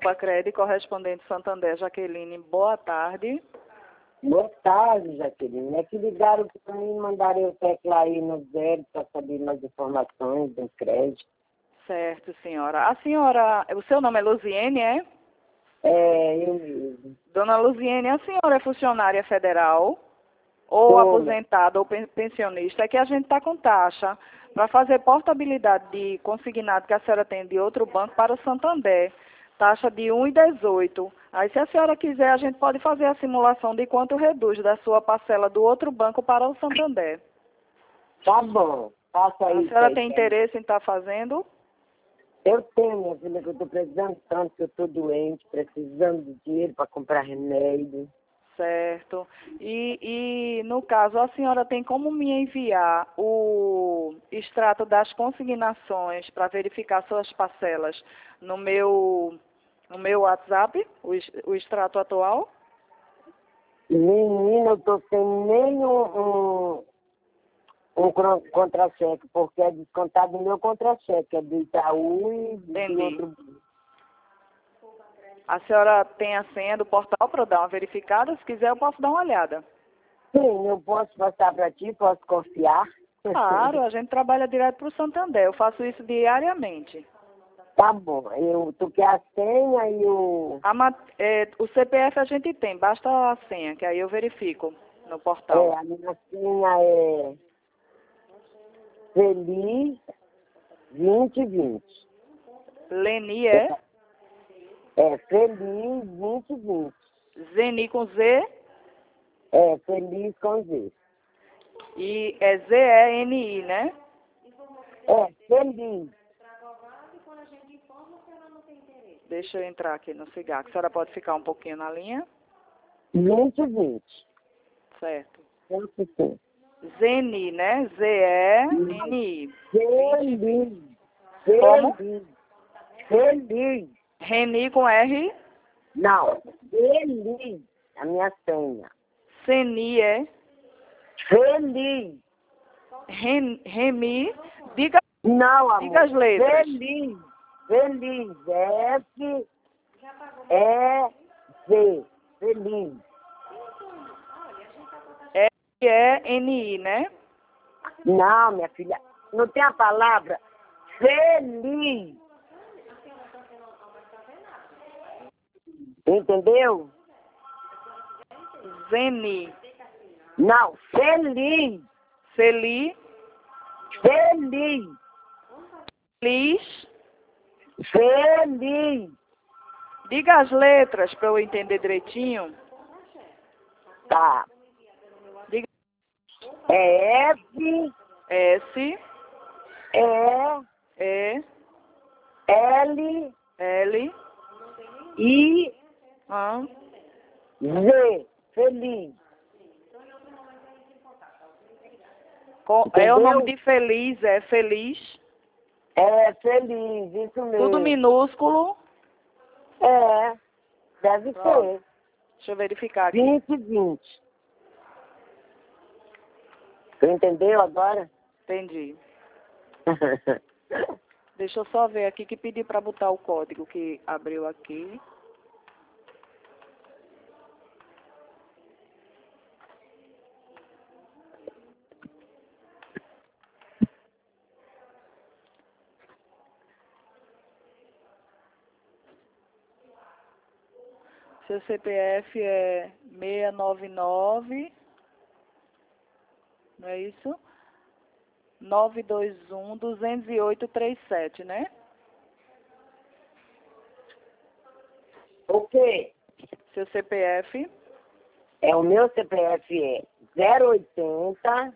Cred, correspondente Santander, Jaqueline, boa tarde. Boa tarde, Jaqueline. É que ligaram para mim, mandaram eu teclar aí no zero para saber mais informações do crédito. Certo, senhora. A senhora, o seu nome é Luziene, é? É, eu mesmo. Dona Luziene, a senhora é funcionária federal ou aposentada ou pensionista? É que a gente está com taxa para fazer portabilidade de consignado que a senhora tem de outro banco para o Santander. Taxa de 1,18. Aí, se a senhora quiser, a gente pode fazer a simulação de quanto reduz da sua parcela do outro banco para o Santander. Tá bom, faça aí. A senhora tem interesse em estar fazendo? Eu tenho, minha filha, que eu estou precisando tanto, que eu estou doente, precisando de dinheiro para comprar remédio. Certo. E, no caso, a senhora tem como me enviar o extrato das consignações para verificar suas parcelas no meu WhatsApp, o extrato atual? Menina, eu estou sem nenhum contra-cheque, porque é descontado do meu contra-cheque, é do Itaú e do outro. A senhora tem a senha do portal para eu dar uma verificada? Se quiser, eu posso dar uma olhada. Sim, eu posso passar para ti, posso confiar? Claro, a gente trabalha direto para o Santander. Eu faço isso diariamente. Tá bom. Tu quer a senha e O CPF a gente tem, basta a senha, que aí eu verifico no portal. a minha senha é Feliz 2020. Leni é? É Feliz 2020. Zeni com Z? É Feliz com Z. E é Z-E-N-I, né? É Feliz. Deixa eu entrar aqui no cigarro. A senhora pode ficar um pouquinho na linha? 2020. Certo. Sim. Zeni, né? Z-E-N-I. Feliz. Como? Feliz. Reni com R? Não. Feliz. A minha senha. Seni é? Feliz. Remi. Diga, Não, amor. diga as letras. Feliz. Feliz. F-E-Z. Feliz. F-E-N-I, né? Não, minha filha. Não tem a palavra feliz. Entendeu? Zeni. Não, feliz. Feli. Feliz. Feliz. Feliz. Diga as letras para eu entender direitinho. Tá. Diga. É F. S. E. E. L. L. I. A. Z. Feliz. É o nome de feliz, é feliz. É feliz, isso mesmo. Tudo minúsculo. É, deve Pronto. ser. Deixa eu verificar aqui. 2020. Tu entendeu agora? Entendi. Deixa eu só ver aqui que pedi para botar o código que abriu aqui. Seu CPF é 699, não é isso? 921-208-37, né? O quê? Seu CPF O meu CPF é 080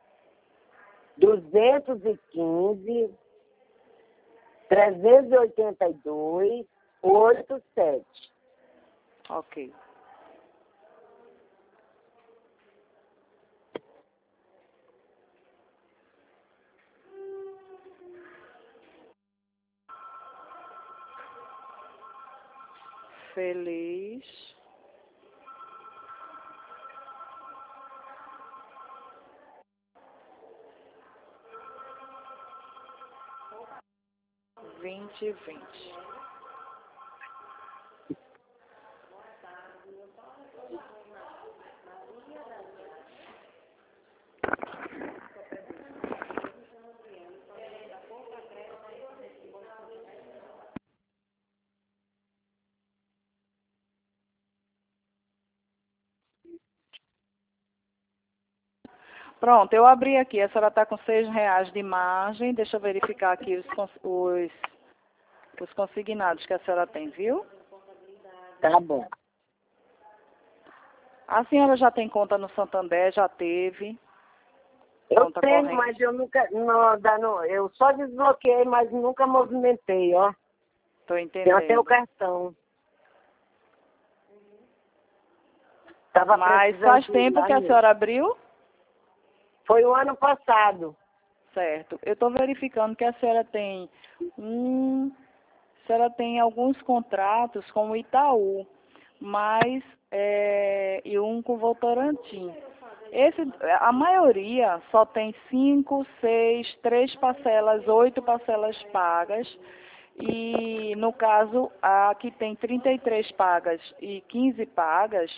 215 382 87. ok. Feliz. Pronto, eu abri aqui. A senhora está com R$ 6 de margem. Deixa eu verificar aqui os consignados que a senhora tem, viu? Tá bom. A senhora já tem conta no Santander? Já teve? Eu Conta tenho, corrente? mas eu nunca, eu só desbloqueei, mas nunca movimentei, ó. Estou Tenho até o entendendo. cartão. Tava Mas precisando faz de tempo lá que a mesmo. senhora abriu? Foi o ano passado. Certo. Eu estou verificando que a senhora tem a senhora tem alguns contratos com o Itaú, mas e um com o Votorantim. A maioria só tem 5, 6, 3 parcelas, 8 parcelas pagas. E no caso, a que tem 33 pagas e 15 pagas,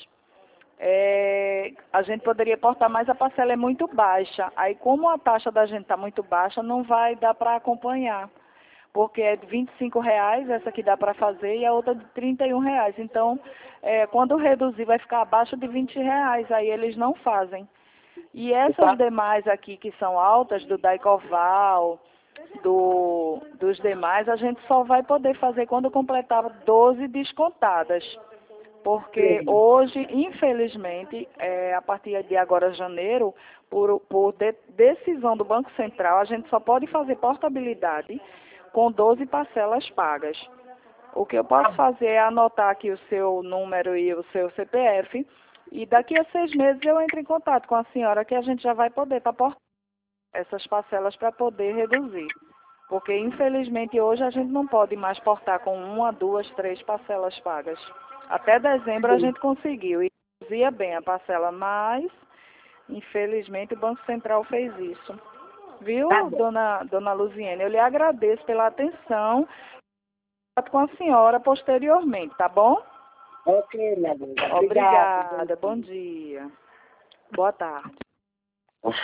a gente poderia portar, mas a parcela é muito baixa. Aí, como a taxa da gente está muito baixa, não vai dar para acompanhar. Porque é de R$ 25, essa que dá para fazer, e a outra de R$ 31. Então, quando reduzir, vai ficar abaixo de R$ 20. Aí eles não fazem. E essas Tá? demais aqui, que são altas, do Daicoval, dos demais, a gente só vai poder fazer quando completar 12 descontadas. Porque Sim. hoje, infelizmente, a partir de agora, janeiro, por decisão do Banco Central, a gente só pode fazer portabilidade com 12 parcelas pagas. O que eu posso fazer é anotar aqui o seu número e o seu CPF, e daqui a 6 meses eu entro em contato com a senhora, que a gente já vai poder estar portando essas parcelas para poder reduzir. Porque, infelizmente, hoje a gente não pode mais portar com 1, 2, 3 parcelas pagas. Até dezembro a gente conseguiu, e reduzia bem a parcela, mas, infelizmente, o Banco Central fez isso. Viu, Tá bom. dona Luziene? Eu lhe agradeço pela atenção com a senhora posteriormente, tá bom? Ok, minha amiga. Obrigada, Obrigada. bom dia. Boa tarde.